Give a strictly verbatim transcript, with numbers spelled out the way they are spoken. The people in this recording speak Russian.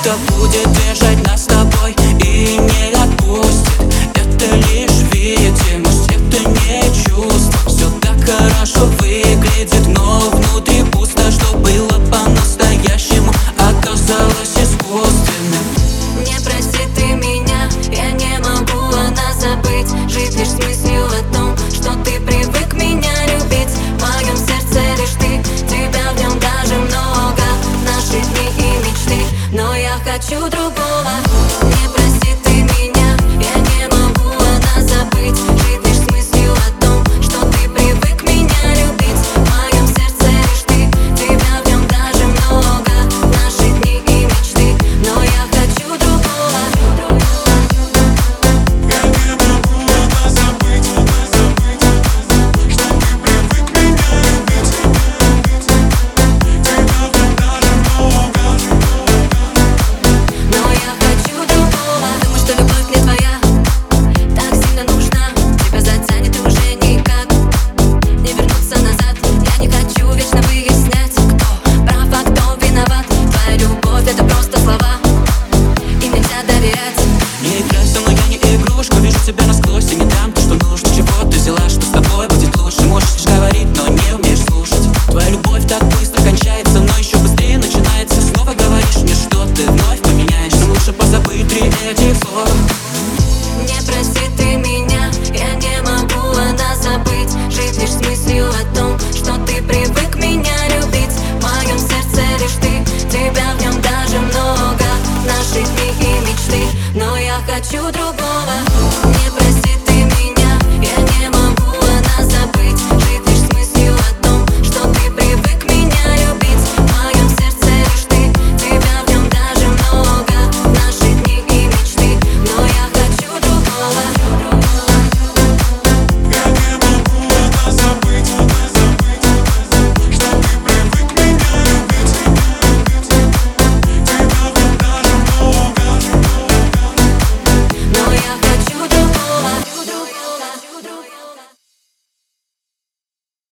кто будет держать нас с тобой и не отпустит. Это лишь видимость, это не чувство. Все так хорошо выглядит, но внутри пусто. Что было по-настоящему, оказалось искусственным. Не прости ты меня, я не могу о нас забыть. Жить лишь с мыслью о том, что ты привык меня любить. В моем сердце лишь ты, тебя в нем даже много. Наши дни и мечты, но я хочу другого.